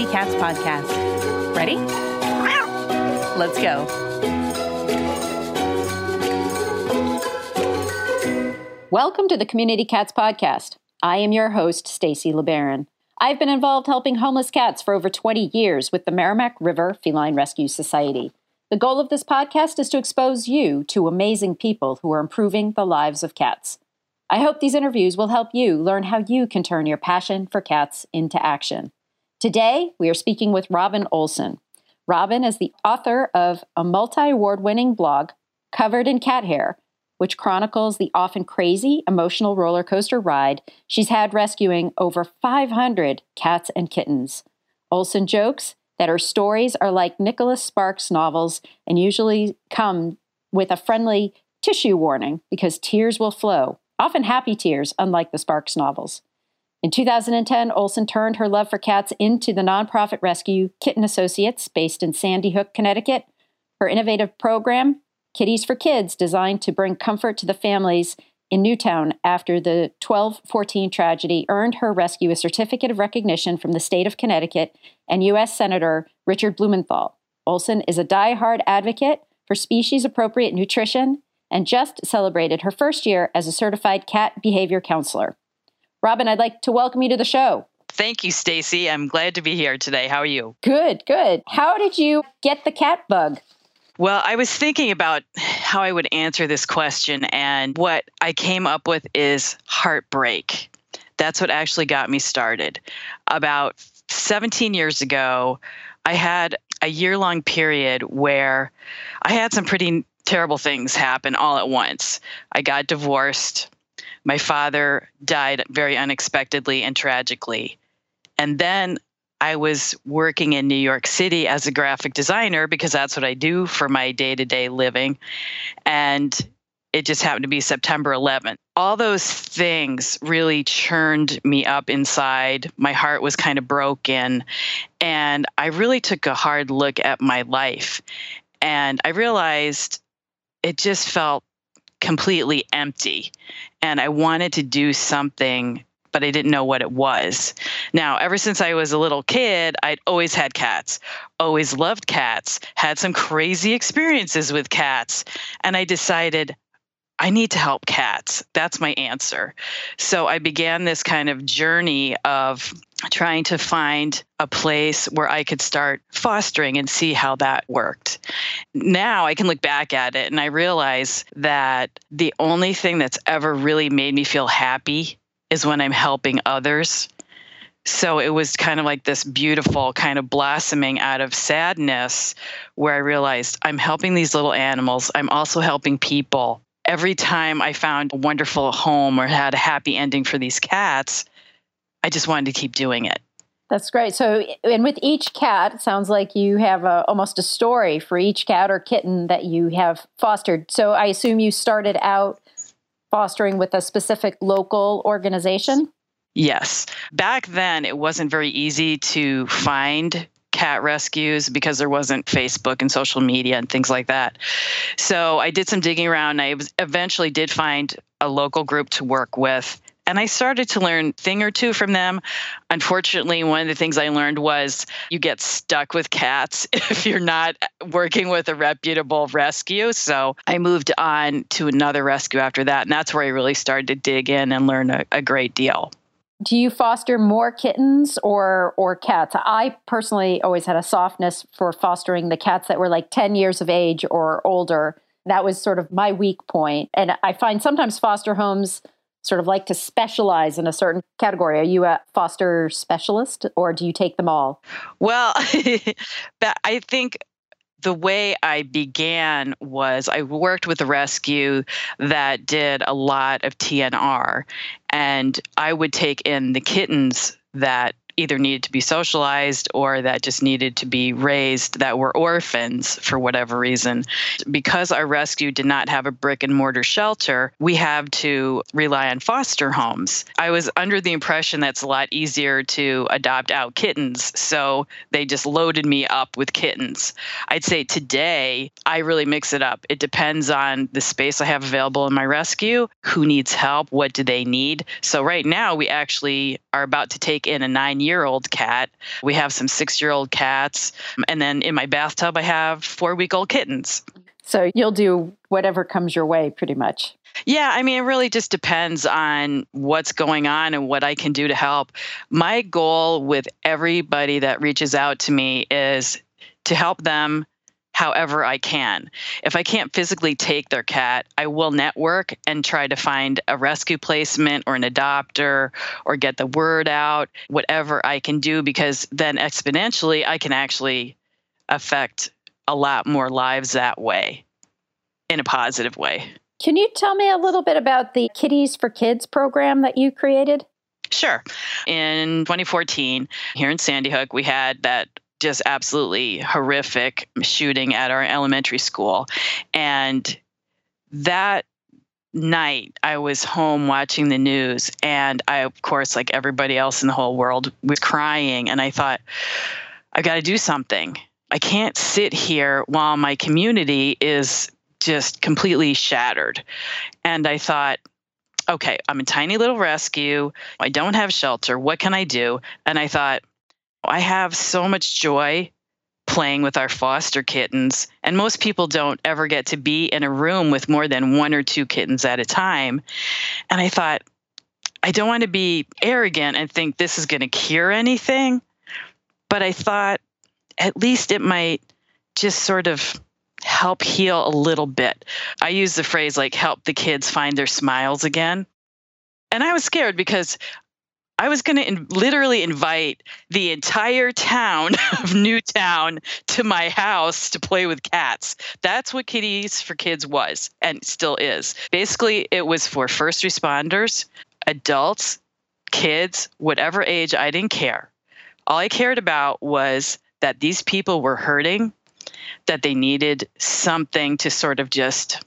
Cats podcast. Ready? Let's go. Welcome to the Community Cats podcast. I am your host, Stacy LeBaron. I've been involved helping homeless cats for over 20 years with the Merrimack River Feline Rescue Society. The goal of this podcast is to expose you to amazing people who are improving the lives of cats. I hope these interviews will help you learn how you can turn your passion for cats into action. Today, we are speaking with Robin Olson. Robin is the author of a multi-award-winning blog, Covered in Cat Hair, which chronicles the often crazy, emotional roller coaster ride she's had rescuing over 500 cats and kittens. Olson jokes that her stories are like Nicholas Sparks novels and usually come with a friendly tissue warning because tears will flow. Often happy tears, unlike the Sparks novels. In 2010, Olson turned her love for cats into the nonprofit rescue Kitten Associates, based in Sandy Hook, Connecticut. Her innovative program, Kitties for Kids, designed to bring comfort to the families in Newtown after the 12/14 tragedy, earned her rescue a certificate of recognition from the state of Connecticut and U.S. Senator Richard Blumenthal. Olson is a diehard advocate for species-appropriate nutrition and just celebrated her first year as a certified cat behavior counselor. Robin, I'd like to welcome you to the show. Thank you, Stacy. I'm glad to be here today. How are you? Good, good. How did you get the cat bug? Well, I was thinking about how I would answer this question, and what I came up with is heartbreak. That's what actually got me started. About 17 years ago, I had a year-long period where I had some pretty terrible things happen all at once. I got divorced. My father died very unexpectedly and tragically. And then I was working in New York City as a graphic designer because that's what I do for my day-to-day living. And it just happened to be September 11th. All those things really churned me up inside. My heart was kind of broken. And I really took a hard look at my life. And I realized it just felt completely empty. And I wanted to do something, but I didn't know what it was. Now, ever since I was a little kid, I'd always had cats, always loved cats, had some crazy experiences with cats. And I decided, I need to help cats. That's my answer. So I began this kind of journey of trying to find a place where I could start fostering and see how that worked. Now I can look back at it and I realize that the only thing that's ever really made me feel happy is when I'm helping others. So it was kind of like this beautiful kind of blossoming out of sadness where I realized I'm helping these little animals. I'm also helping people. Every time I found a wonderful home or had a happy ending for these cats, I just wanted to keep doing it. That's great. So, and with each cat, it sounds like you have almost a story for each cat or kitten that you have fostered. So I assume you started out fostering with a specific local organization? Yes. Back then, it wasn't very easy to find cat rescues because there wasn't Facebook and social media and things like that. So I did some digging around. I eventually did find a local group to work with. And I started to learn a thing or two from them. Unfortunately, one of the things I learned was you get stuck with cats if you're not working with a reputable rescue. So I moved on to another rescue after that. And that's where I really started to dig in and learn a great deal. Do you foster more kittens or cats? I personally always had a softness for fostering the cats that were like 10 years of age or older. That was sort of my weak point. And I find sometimes foster homes sort of like to specialize in a certain category. Are you a foster specialist or do you take them all? Well, I think the way I began was I worked with a rescue that did a lot of TNR, and I would take in the kittens that either needed to be socialized or that just needed to be raised that were orphans for whatever reason. Because our rescue did not have a brick and mortar shelter, we have to rely on foster homes. I was under the impression that's a lot easier to adopt out kittens, so they just loaded me up with kittens. I'd say today, I really mix it up. It depends on the space I have available in my rescue, who needs help, what do they need. So right now, we actually are about to take in a 9-year-old 7-year-old cat. We have some 6-year-old cats. And then in my bathtub, I have 4-week-old kittens. So you'll do whatever comes your way pretty much. Yeah, I mean, it really just depends on what's going on and what I can do to help. My goal with everybody that reaches out to me is to help them however I can. If I can't physically take their cat, I will network and try to find a rescue placement or an adopter or get the word out, whatever I can do, because then exponentially I can actually affect a lot more lives that way in a positive way. Can you tell me a little bit about the Kitties for Kids program that you created? Sure. In 2014, here in Sandy Hook, we had that just absolutely horrific shooting at our elementary school. And that night, I was home watching the news. And I, of course, like everybody else in the whole world, was crying. And I thought, I've got to do something. I can't sit here while my community is just completely shattered. And I thought, okay, I'm a tiny little rescue. I don't have shelter. What can I do? And I thought, I have so much joy playing with our foster kittens. And most people don't ever get to be in a room with more than 1 or 2 kittens at a time. And I thought, I don't want to be arrogant and think this is going to cure anything. But I thought, at least it might just sort of help heal a little bit. I use the phrase like help the kids find their smiles again. And I was scared because I was going to literally invite the entire town of Newtown to my house to play with cats. That's what Kitties for Kids was and still is. Basically, it was for first responders, adults, kids, whatever age, I didn't care. All I cared about was that these people were hurting, that they needed something to sort of just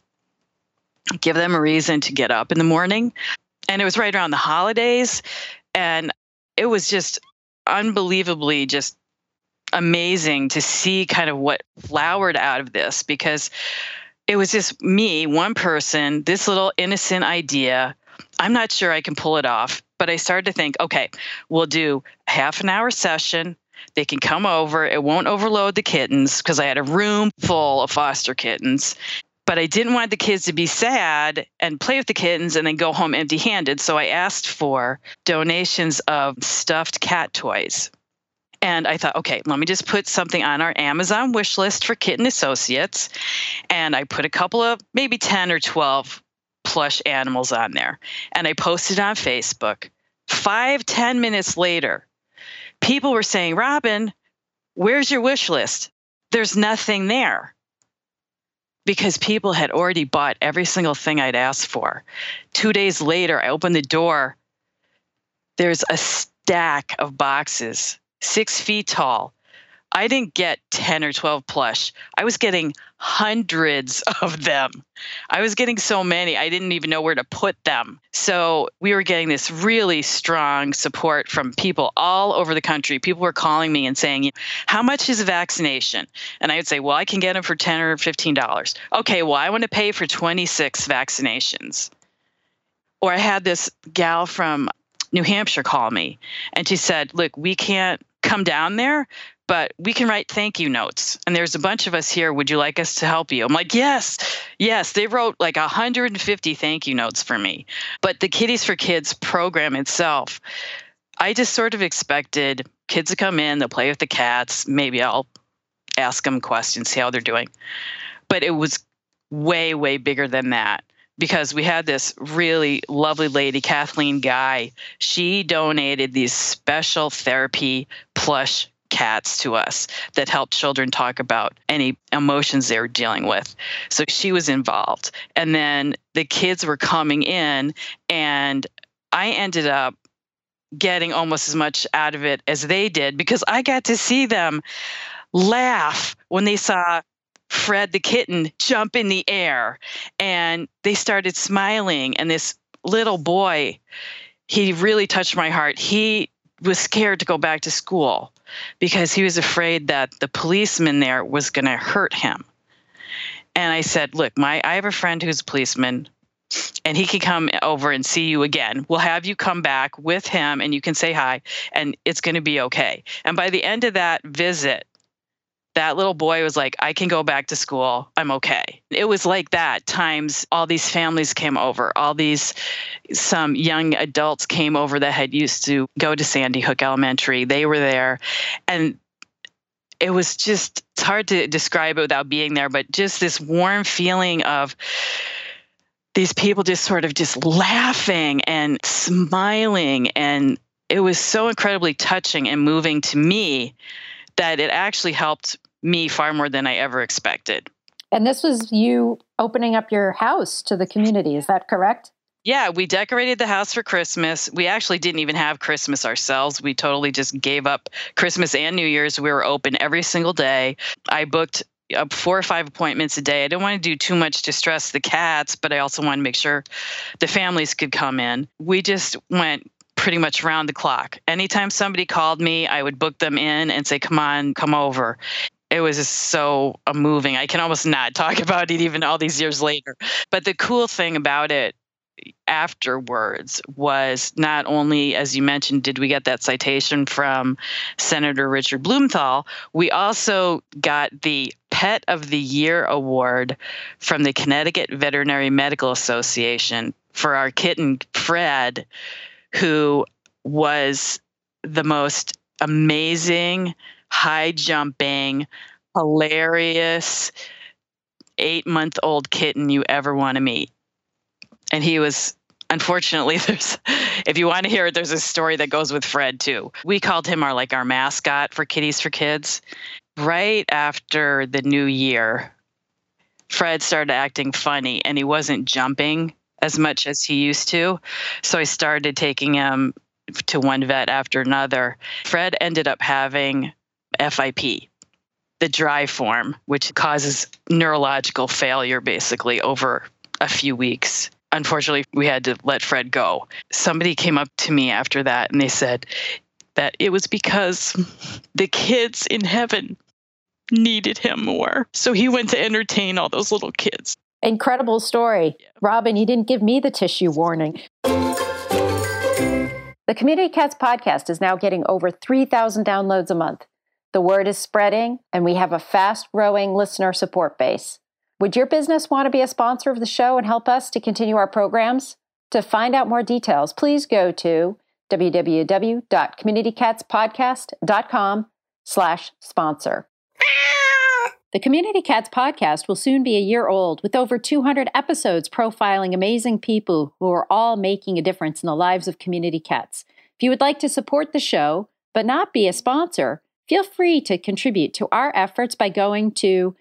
give them a reason to get up in the morning. And it was right around the holidays. And it was just unbelievably just amazing to see kind of what flowered out of this, because it was just me, one person, this little innocent idea. I'm not sure I can pull it off, but I started to think, okay, we'll do a half an hour session. They can come over. It won't overload the kittens because I had a room full of foster kittens. But I didn't want the kids to be sad and play with the kittens and then go home empty-handed. So I asked for donations of stuffed cat toys. And I thought, okay, let me just put something on our Amazon wish list for Kitten Associates. And I put a couple of maybe 10 or 12 plush animals on there. And I posted on Facebook. 5-10 minutes later, people were saying, Robin, where's your wish list? There's nothing there. Because people had already bought every single thing I'd asked for. 2 days later, I opened the door. There's a stack of boxes, 6 feet tall. I didn't get 10 or 12 plush. I was getting hundreds of them. I was getting so many, I didn't even know where to put them. So we were getting this really strong support from people all over the country. People were calling me and saying, how much is a vaccination? And I would say, well, I can get them for $10 or $15. Okay, well, I want to pay for 26 vaccinations. Or I had this gal from New Hampshire call me, and she said, look, we can't come down there, but we can write thank you notes. And there's a bunch of us here. Would you like us to help you? I'm like, yes. They wrote like 150 thank you notes for me. But the Kitties for Kids program itself, I just sort of expected kids to come in, they'll play with the cats. Maybe I'll ask them questions, see how they're doing. But it was way, way bigger than that. Because we had this really lovely lady, Kathleen Guy. She donated these special therapy plush cats to us that helped children talk about any emotions they were dealing with. So she was involved. And then the kids were coming in, and I ended up getting almost as much out of it as they did, because I got to see them laugh when they saw Fred the kitten jump in the air, and they started smiling. And this little boy, he really touched my heart. He was scared to go back to school because he was afraid that the policeman there was going to hurt him. And I said, look, I have a friend who's a policeman. and he can come over and see you again. We'll have you come back with him and you can say hi and it's going to be okay. And by the end of that visit, that little boy was like, I can go back to school. I'm okay. It was like that times all these families came over, some young adults came over that had used to go to Sandy Hook Elementary. They were there. And it was just, it's hard to describe it without being there, but just this warm feeling of these people just sort of just laughing and smiling. And it was so incredibly touching and moving to me that it actually helped me far more than I ever expected. And this was you opening up your house to the community. Is that correct? Yeah, we decorated the house for Christmas. We actually didn't even have Christmas ourselves. We totally just gave up Christmas and New Year's. We were open every single day. I booked up 4 or 5 appointments a day. I didn't want to do too much to stress the cats, but I also wanted to make sure the families could come in. We just went pretty much round the clock. Anytime somebody called me, I would book them in and say, come on, come over. It was just so moving. I can almost not talk about it even all these years later. But the cool thing about it afterwards was not only, as you mentioned, did we get that citation from Senator Richard Blumenthal, we also got the Pet of the Year award from the Connecticut Veterinary Medical Association for our kitten, Fred, who was the most amazing, high-jumping, hilarious 8-month-old kitten you ever want to meet. And he was, unfortunately, if you want to hear it, there's a story that goes with Fred, too. We called him our mascot for Kitties for Kids. Right after the new year, Fred started acting funny, and he wasn't jumping as much as he used to. So I started taking him to one vet after another. Fred ended up having FIP, the dry form, which causes neurological failure basically over a few weeks. Unfortunately, we had to let Fred go. Somebody came up to me after that and they said that it was because the kids in heaven needed him more. So he went to entertain all those little kids. Incredible story. Yeah. Robin, you didn't give me the tissue warning. The Community Cats podcast is now getting over 3,000 downloads a month. The word is spreading, and we have a fast-growing listener support base. Would your business want to be a sponsor of the show and help us to continue our programs? To find out more details, please go to www.communitycatspodcast.com/sponsor. The Community Cats podcast will soon be a year old with over 200 episodes profiling amazing people who are all making a difference in the lives of community cats. If you would like to support the show but not be a sponsor, feel free to contribute to our efforts by going to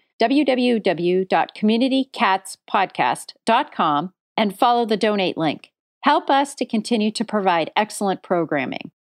www.communitycatspodcast.com and follow the donate link. Help us to continue to provide excellent programming.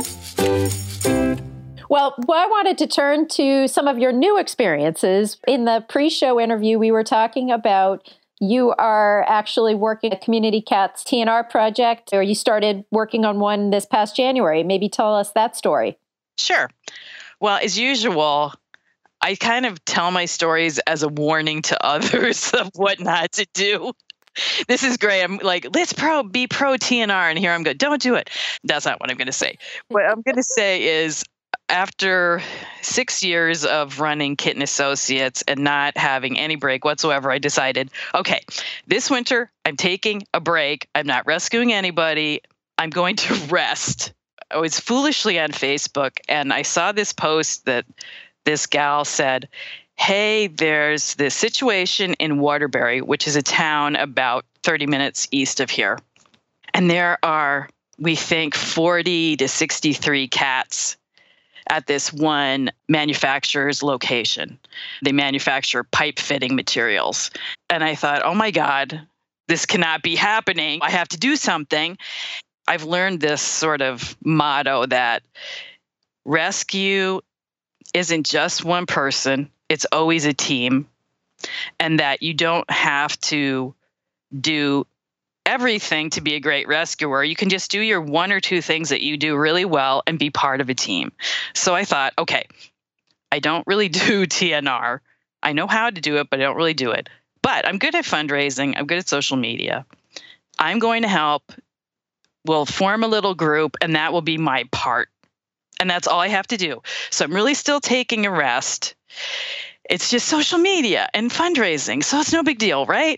Well, I wanted to turn to some of your new experiences. In the pre-show interview, we were talking about you are actually working a Community Cats TNR project, or you started working on one this past January. Maybe tell us that story. Sure. Well, as usual, I kind of tell my stories as a warning to others of what not to do. This is great. I'm like, let's be pro TNR. And here I'm going, don't do it. That's not what I'm going to say. What I'm going to say is, after 6 years of running Kitten Associates and not having any break whatsoever, I decided, okay, this winter I'm taking a break. I'm not rescuing anybody. I'm going to rest. I was foolishly on Facebook and I saw this post that this gal said, hey, there's this situation in Waterbury, which is a town about 30 minutes east of here. And there are, we think, 40 to 63 cats at this one manufacturer's location. They manufacture pipe fitting materials. And I thought, oh my God, this cannot be happening. I have to do something. I've learned this sort of motto that rescue isn't just one person, it's always a team. And that you don't have to do everything to be a great rescuer. You can just do your 1 or 2 things that you do really well and be part of a team. So I thought, okay, I don't really do TNR. I know how to do it, but I don't really do it. But I'm good at fundraising. I'm good at social media. I'm going to help. We'll form a little group, and that will be my part. And that's all I have to do. So I'm really still taking a rest. It's just social media and fundraising. So it's no big deal, right?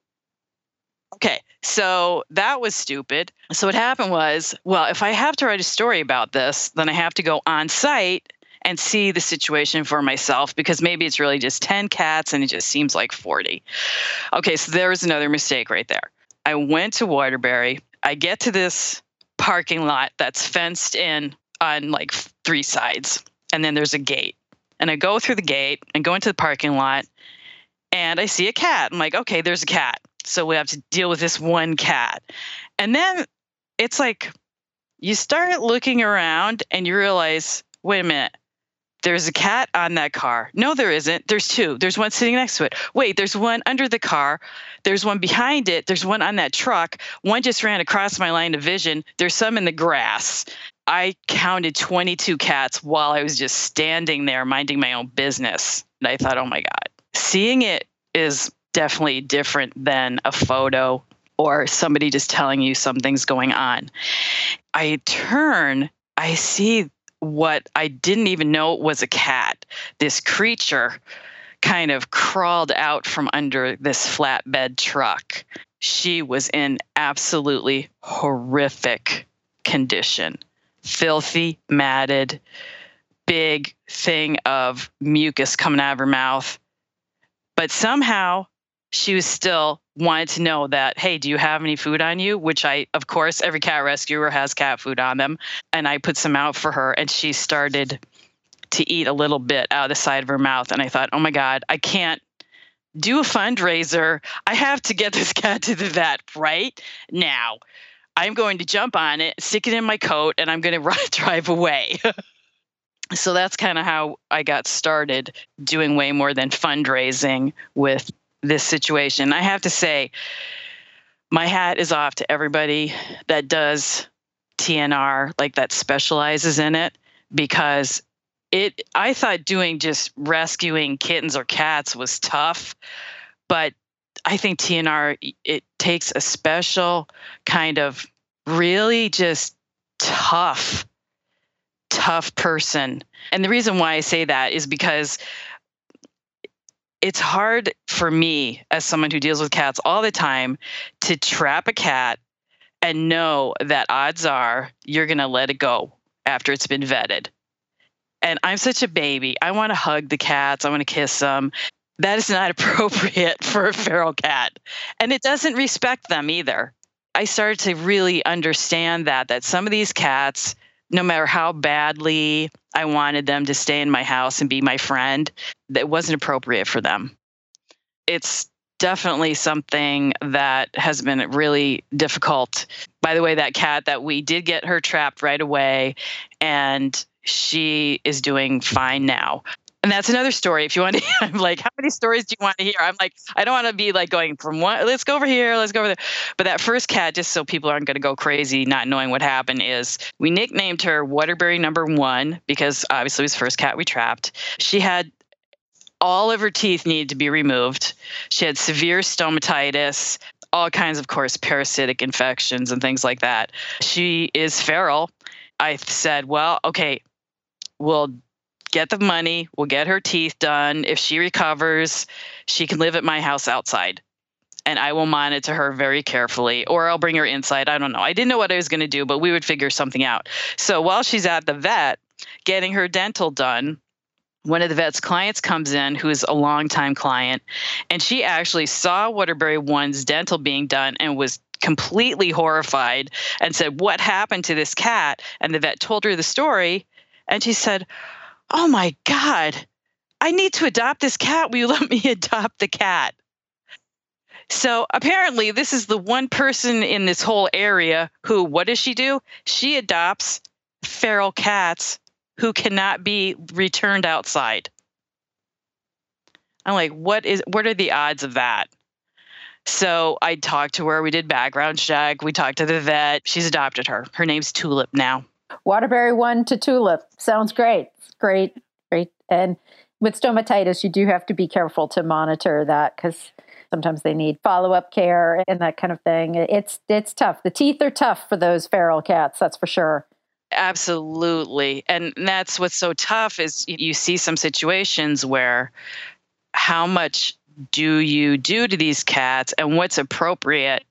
Okay. So that was stupid. So what happened was, well, if I have to write a story about this, then I have to go on site and see the situation for myself, because maybe it's really just 10 cats and it just seems like 40. Okay. So there was another mistake right there. I went to Waterbury. I get to this parking lot that's fenced in on like 3 sides. And then there's a gate. And I go through the gate and go into the parking lot, and I see a cat. I'm like, okay, there's a cat. So we have to deal with this one cat. And then it's like you start looking around and you realize, wait a minute, there's a cat on that car. No, there isn't. There's 2. There's one sitting next to it. Wait, there's one under the car. There's one behind it. There's one on that truck. One just ran across my line of vision. There's some in the grass. I counted 22 cats while I was just standing there minding my own business. And I thought, oh my God, seeing it is definitely different than a photo or somebody just telling you something's going on. I turn, I see what I didn't even know was a cat. This creature kind of crawled out from under this flatbed truck. She was in absolutely horrific condition. Filthy, matted, big thing of mucus coming out of her mouth. But somehow she was still wanted to know that, hey, do you have any food on you? Which of course, every cat rescuer has cat food on them. And I put some out for her, and she started to eat a little bit out of the side of her mouth. And I thought, oh my God, I can't do a fundraiser. I have to get this cat to the vet right now. I'm going to jump on it, stick it in my coat, and I'm going to drive away. So that's kind of how I got started doing way more than fundraising with this situation. I have to say, my hat is off to everybody that does TNR, like that specializes in it, because I thought doing just rescuing kittens or cats was tough, but I think TNR, it takes a special kind of really just tough person. And the reason why I say that is because it's hard for me as someone who deals with cats all the time to trap a cat and know that odds are you're going to let it go after it's been vetted. And I'm such a baby. I want to hug the cats. I want to kiss them. That is not appropriate for a feral cat. And it doesn't respect them either. I started to really understand that some of these cats, no matter how badly I wanted them to stay in my house and be my friend, that wasn't appropriate for them. It's definitely something that has been really difficult. By the way, that cat that we did get her trapped right away, and she is doing fine now. And that's another story. If you want to, I'm like, how many stories do you want to hear? I'm like, I don't want to be like going from one, let's go over here, let's go over there. But that first cat, just so people aren't going to go crazy not knowing what happened, is we nicknamed her Waterbury #1 because obviously it was the first cat we trapped. She had all of her teeth needed to be removed. She had severe stomatitis, all kinds of course, parasitic infections and things like that. She is feral. I said, well, okay, we'll get the money, we'll get her teeth done. If she recovers, she can live at my house outside, and I will monitor her very carefully, or I'll bring her inside. I don't know. I didn't know what I was going to do, but we would figure something out. So while she's at the vet getting her dental done, one of the vet's clients comes in, who is a longtime client, and she actually saw Waterbury 1's dental being done and was completely horrified and said, what happened to this cat? And the vet told her the story, and she said, oh my God, I need to adopt this cat. Will you let me adopt the cat? So apparently this is the one person in this whole area who, what does she do? She adopts feral cats who cannot be returned outside. I'm like, what are the odds of that? So I talked to her. We did background check. We talked to the vet. She's adopted her. Her name's Tulip now. Waterbury 1 to Tulip. Sounds great. Great. And with stomatitis, you do have to be careful to monitor that, because Sometimes they need follow-up care and that kind of thing. It's tough. The teeth are tough for those feral cats, that's for sure. Absolutely. And that's what's so tough is you see some situations where how much do you do to these cats and what's appropriate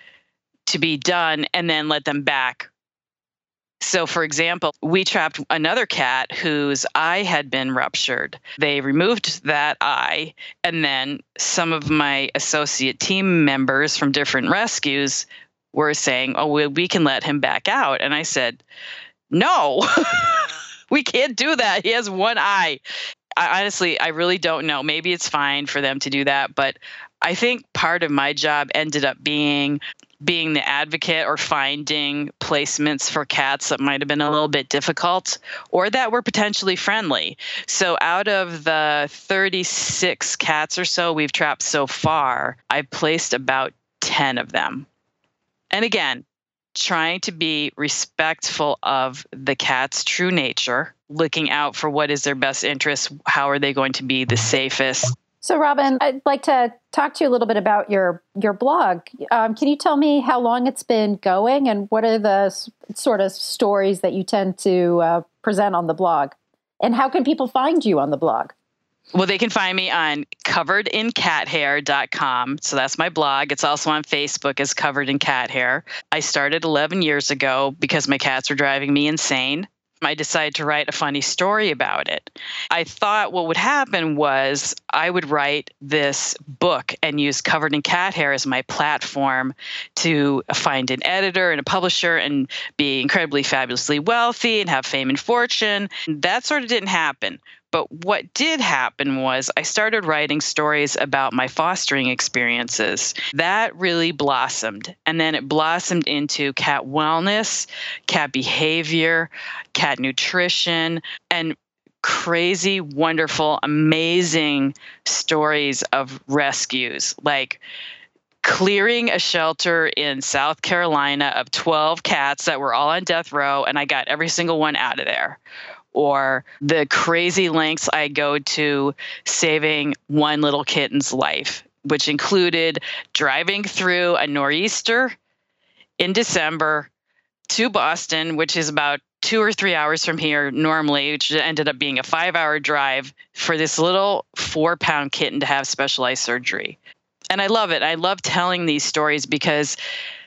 to be done and then let them back. So, for example, we trapped another cat whose eye had been ruptured. They removed that eye, and then some of my associate team members from different rescues were saying, oh, we can let him back out. And I said, no, we can't do that. He has one eye. Honestly, I really don't know. Maybe it's fine for them to do that, but I think part of my job ended up being the advocate or finding placements for cats that might have been a little bit difficult or that were potentially friendly. So out of the 36 cats or so we've trapped so far, I've placed about 10 of them. And again, trying to be respectful of the cat's true nature, looking out for what is their best interest, how are they going to be the safest. So, Robin, I'd like to talk to you a little bit about your blog. Can you tell me how long it's been going and what are the sort of stories that you tend to present on the blog? And how can people find you on the blog? Well, they can find me on coveredinCatHair.com. So that's my blog. It's also on Facebook as Covered in Cat Hair. I started 11 years ago because my cats were driving me insane. I decided to write a funny story about it. I thought what would happen was I would write this book and use Covered in Cat Hair as my platform to find an editor and a publisher and be incredibly fabulously wealthy and have fame and fortune. That sort of didn't happen. But what did happen was I started writing stories about my fostering experiences. That really blossomed. And then it blossomed into cat wellness, cat behavior, cat nutrition, and crazy, wonderful, amazing stories of rescues. Like clearing a shelter in South Carolina of 12 cats that were all on death row, and I got every single one out of there. Or the crazy lengths I go to saving one little kitten's life, which included driving through a nor'easter in December to Boston, which is about 2 or 3 hours from here normally, which ended up being a 5-hour drive for this little 4-pound kitten to have specialized surgery. And I love it. I love telling these stories because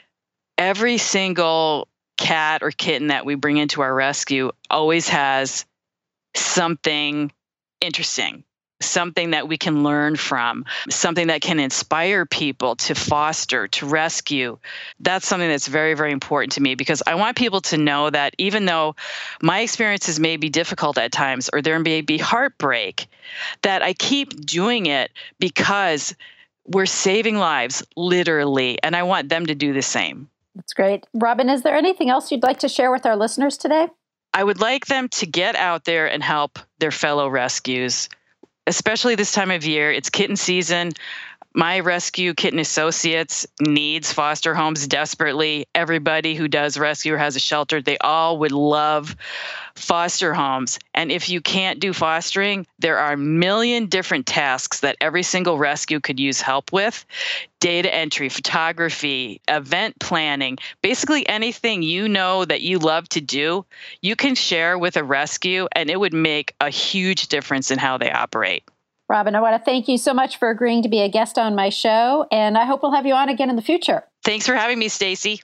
every single cat or kitten that we bring into our rescue always has something interesting, something that we can learn from, something that can inspire people to foster, to rescue. That's something that's very, very important to me because I want people to know that even though my experiences may be difficult at times or there may be heartbreak, that I keep doing it because we're saving lives, literally, and I want them to do the same. That's great. Robin, is there anything else you'd like to share with our listeners today? I would like them to get out there and help their fellow rescues, especially this time of year. It's kitten season. My Rescue Kitten Associates needs foster homes desperately. Everybody who does rescue or has a shelter, they all would love foster homes. And if you can't do fostering, there are a million different tasks that every single rescue could use help with. Data entry, photography, event planning, basically anything you know that you love to do, you can share with a rescue and it would make a huge difference in how they operate. Robin, I want to thank you so much for agreeing to be a guest on my show, and I hope we'll have you on again in the future. Thanks for having me, Stacy.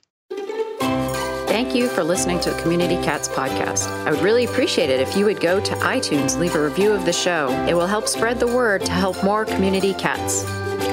Thank you for listening to the Community Cats podcast. I would really appreciate it if you would go to iTunes, leave a review of the show. It will help spread the word to help more community cats.